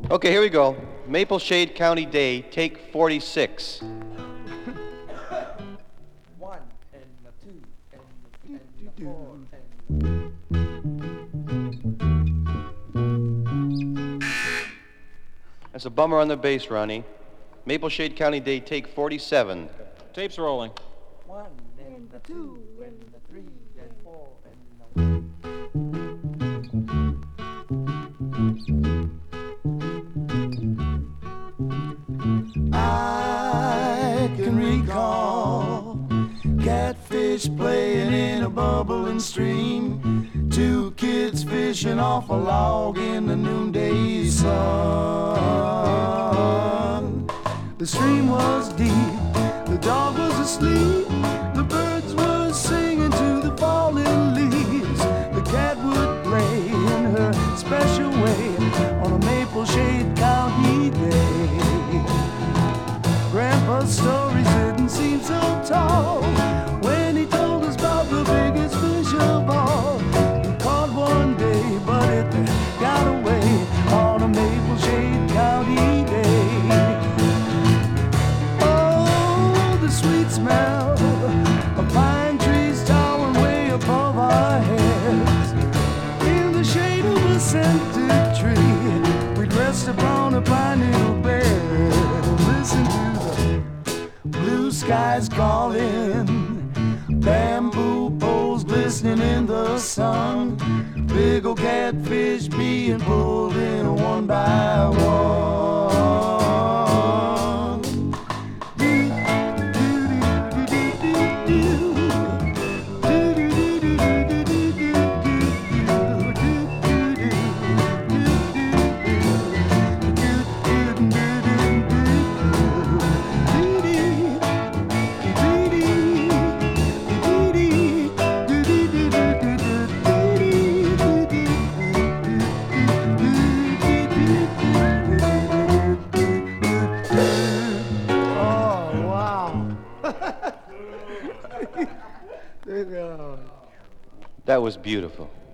Okay, here we go. Maple Shade County Day, take 46. One and a two and a four and That's a bummer on the bass, Ronnie. Maple Shade County Day, take 47. Tape's rolling. one and a two and a three and four and I can recall catfish playing in a bubbling stream, two kids fishing off a log in the noonday sun. The stream was deep, the dog was asleep, the birds were singing to the falling leaves. The cat would play in her special way on a Maple Shade County day. Grandpa's stories didn't seem so tall when he told us about the biggest fish of all. He caught one day, but it got away on a Maple Shade County day. Oh, the sweet smell of pine trees towering way above our heads. In the shade of a scented tree, we'd rest upon a pine needle bed. Listen to blue skies calling, bamboo poles glistening in the sun, big old catfish being pulled in one by one. That was beautiful.